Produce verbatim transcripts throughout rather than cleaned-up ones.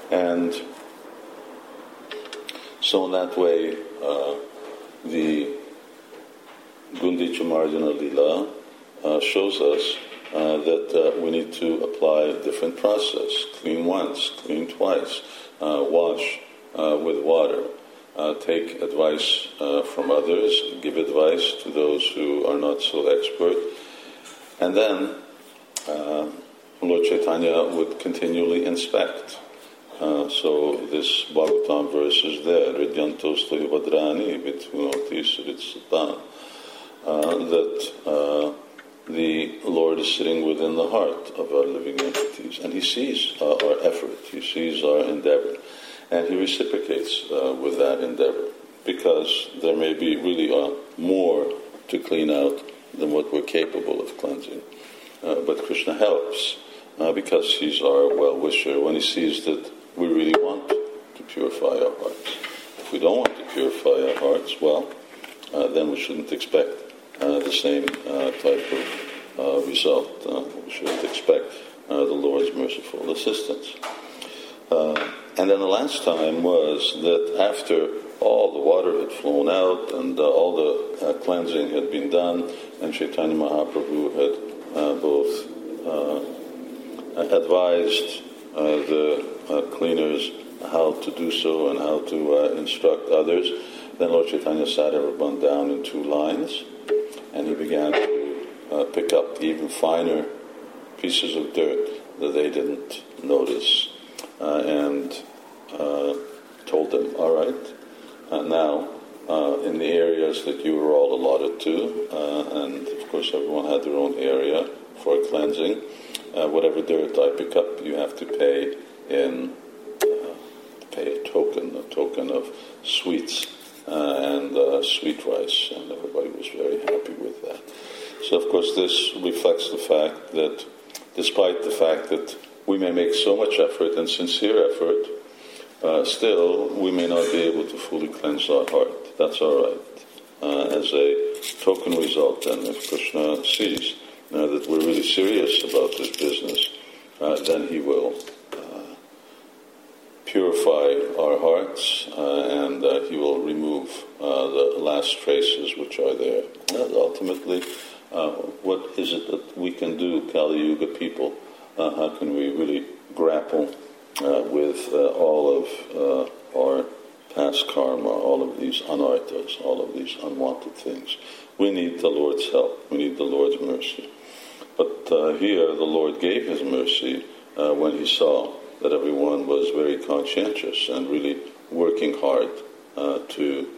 And so in that way, uh, the Gundicha Mardana Lila uh, shows us uh, that uh, we need to apply a different process. Clean once, clean twice, uh, wash uh, with water, uh, take advice uh, from others, give advice to those who are not so expert. And then uh, Lord Chaitanya would continually inspect. Uh, so this Bhagavatam verse is there, Ridyantos Vadrani Vitunoti Sritsatan, that uh, the Lord is sitting within the heart of our living entities, and He sees uh, our effort, He sees our endeavor, and He reciprocates uh, with that endeavor, because there may be really uh, more to clean out than what we're capable of cleansing. Uh, but Krishna helps, uh, because He's our well-wisher, when He sees that we really want to purify our hearts. If we don't want to purify our hearts, well, uh, then we shouldn't expect uh, the same uh, type of uh, result. Uh, we shouldn't expect uh, the Lord's merciful assistance. Uh, and then the last time was that after all the water had flown out and uh, all the uh, cleansing had been done, and Chaitanya Mahaprabhu had uh, both uh, advised uh, the uh, cleaners how to do so and how to uh, instruct others, then Lord Chaitanya sat everyone down in two lines, and he began to uh, pick up even finer pieces of dirt that they didn't notice, uh, and uh, told them, all right, uh, now uh, in the areas that you were all allotted to, uh, and of course everyone had their own area for cleansing, uh, whatever dirt I pick up, you have to pay in uh, pay a token, a token of sweets uh, and uh, sweet rice, and everybody was very happy with that. So of course this reflects the fact that despite the fact that we may make so much effort and sincere effort, uh, still we may not be able to fully cleanse our heart. That's all right. Uh, as a token result, then, if Krishna sees uh, that we're really serious about this business, uh, then he will uh, purify our hearts, uh, and uh, he will remove uh, the last traces which are there. And ultimately, uh, what is it that we can do, Kali Yuga people? Uh, how can we really grapple uh, with uh, all of uh, our past karma, all of these anarthas, all of these unwanted things? We need the Lord's help. We need the Lord's mercy. But uh, here the Lord gave His mercy uh, when He saw that everyone was very conscientious and really working hard uh, to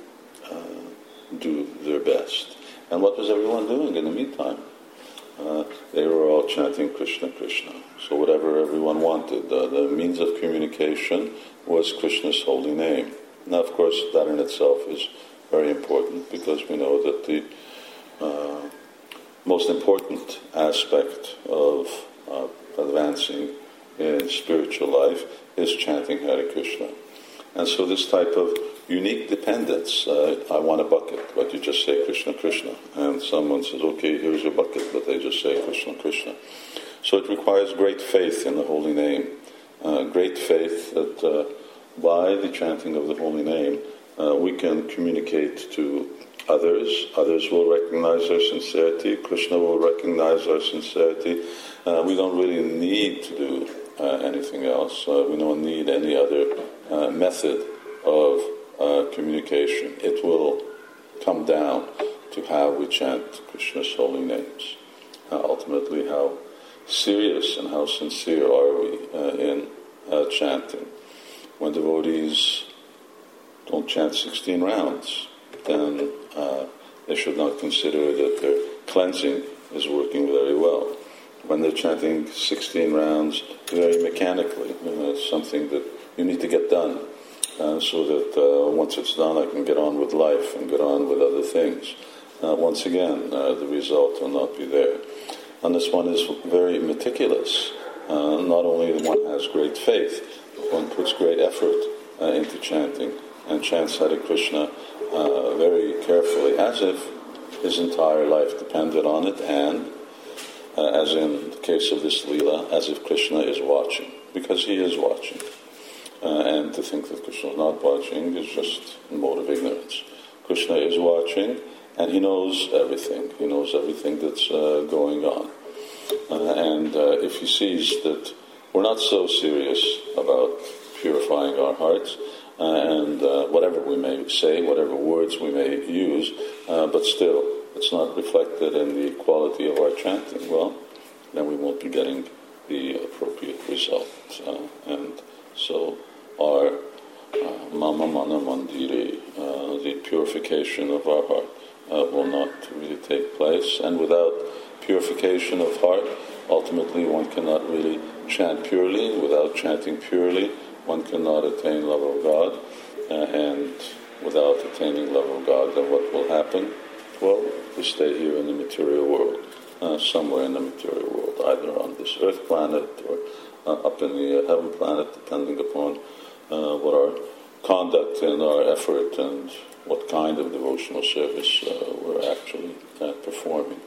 uh, do their best. And what was everyone doing in the meantime? Uh, they were all chanting Krishna, Krishna. So whatever everyone wanted, uh, the means of communication was Krishna's holy name. Now, of course, that in itself is very important, because we know that the uh, most important aspect of uh, advancing in spiritual life is chanting Hare Krishna. And so this type of unique dependence, uh, I want a bucket, but you just say Krishna, Krishna. And someone says, okay, here's your bucket, but they just say Krishna, Krishna. So it requires great faith in the holy name, uh, great faith that uh, by the chanting of the holy name, uh, we can communicate to others. Others will recognize our sincerity. Krishna will recognize our sincerity. Uh, we don't really need to do uh, anything else. Uh, we don't need any other uh, method of uh, communication. It will come down to how we chant Krishna's holy names. Uh, ultimately, how serious and how sincere are we uh, in uh, chanting. When devotees don't chant sixteen rounds, then uh, they should not consider that their cleansing is working very well. When they're chanting sixteen rounds very mechanically, you know, it's something that you need to get done, uh, so that uh, once it's done, I can get on with life and get on with other things. Uh, once again, uh, the result will not be there. And this one is very meticulous. Uh, not only one has great faith, but one puts great effort uh, into chanting and chants Hare Krishna uh, very carefully, as if his entire life depended on it, and uh, as in the case of this Leela, as if Krishna is watching, because he is watching. Uh, to think that Krishna is not watching is just a mode of ignorance. Krishna is watching, and he knows everything. He knows everything that's uh, going on. Uh, and uh, if he sees that we're not so serious about purifying our hearts, uh, and uh, whatever we may say, whatever words we may use, uh, but still it's not reflected in the quality of our chanting, well, then we won't be getting the appropriate result. Uh, and so our uh, Mama Mana Mandire, uh, the purification of our heart, uh, will not really take place. And without purification of heart, ultimately one cannot really chant purely. Without chanting purely, one cannot attain love of God. Uh, and without attaining love of God, then what will happen? Well, we stay here in the material world, uh, somewhere in the material world, either on this earth planet or uh, up in the uh, heaven planet, depending upon uh, what our conduct and our effort and what kind of devotional service uh, we're actually uh, performing.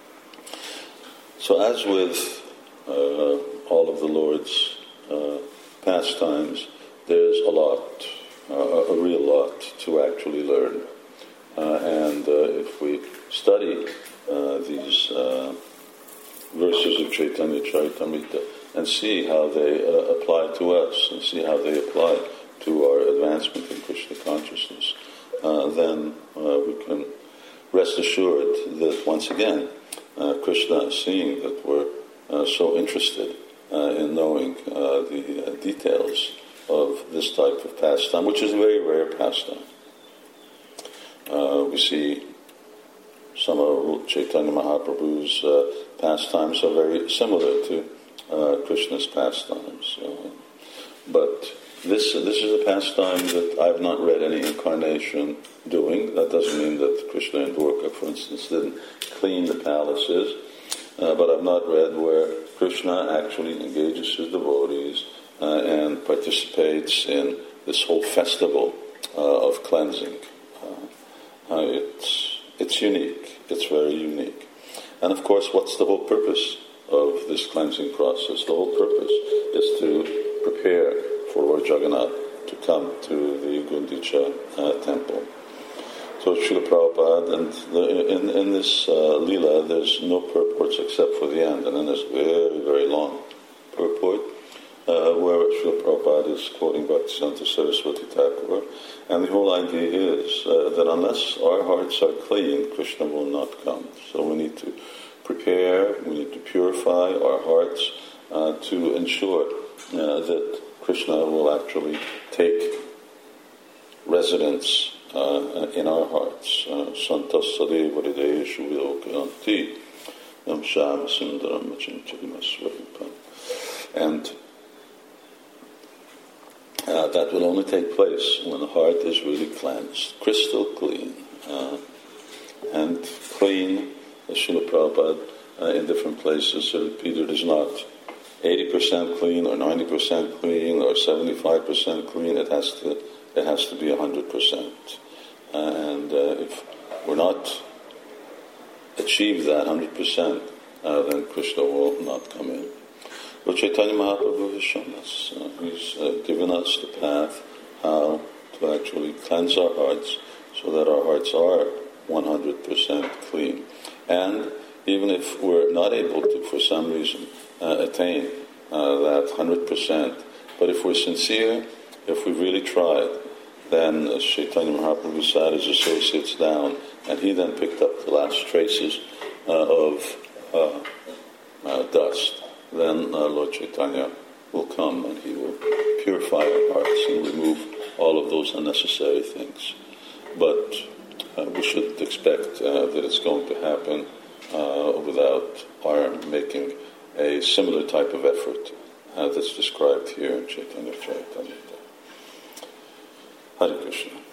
So as with uh, all of the Lord's uh, pastimes, there's a lot, uh, a real lot to actually learn. Uh, and uh, if we study uh, these uh, verses of Chaitanya Charitamrita and see how they uh, apply to us and see how they apply to our advancement in Krishna consciousness, uh, then uh, we can rest assured that once again, uh, Krishna, seeing that we're uh, so interested uh, in knowing uh, the uh, details of this type of pastime, which is a very rare pastime. Uh, we see some of Chaitanya Mahaprabhu's uh, pastimes are very similar to uh, Krishna's pastimes. Uh, but this this is a pastime that I've not read any incarnation doing. That doesn't mean that Krishna and Dwarka, for instance, didn't clean the palaces. Uh, but I've not read where Krishna actually engages his devotees uh, and participates in this whole festival uh, of cleansing. Uh, it's it's unique. It's very unique. And of course, what's the whole purpose of this cleansing process? The whole purpose is to prepare for Lord Jagannath to come to the Gundicha uh, temple. So Srila Prabhupada, and the, in, in this uh, Leela, there's no purports except for the end, and then there's very, very long purport, uh, where Srila Prabhupada is quoting Bhaktisiddhanta Saraswati Thakur, and the whole idea is uh, that unless our hearts are clean, Krishna will not come. So we need to prepare, we need to purify our hearts uh, to ensure uh, that Krishna will actually take residence uh, in our hearts. Santas sadeva hridayeshu vilokayanti yam shama sundaram machincharimasvarupam. And Uh, that will only take place when the heart is really cleansed, crystal clean. Uh, and clean, as Srila Prabhupada uh, in different places repeated, is not eighty percent clean or ninety percent clean or seventy-five percent clean. It has to it has to be one hundred percent. Uh, and uh, if we're not achieve that one hundred percent, uh, then Krishna will not come in. But Chaitanya Mahaprabhu has shown us. Uh, he's uh, given us the path how to actually cleanse our hearts so that our hearts are one hundred percent clean. And even if we're not able to, for some reason, uh, attain uh, that one hundred percent, but if we're sincere, if we really tried, then as Chaitanya Mahaprabhu sat his associates down, and he then picked up the last traces uh, of uh, uh, dust. Then uh, Lord Chaitanya will come and he will purify our hearts and remove all of those unnecessary things. But uh, we shouldn't expect uh, that it's going to happen uh, without our making a similar type of effort uh, that's described here in Chaitanya Charitamrita. Hare Krishna.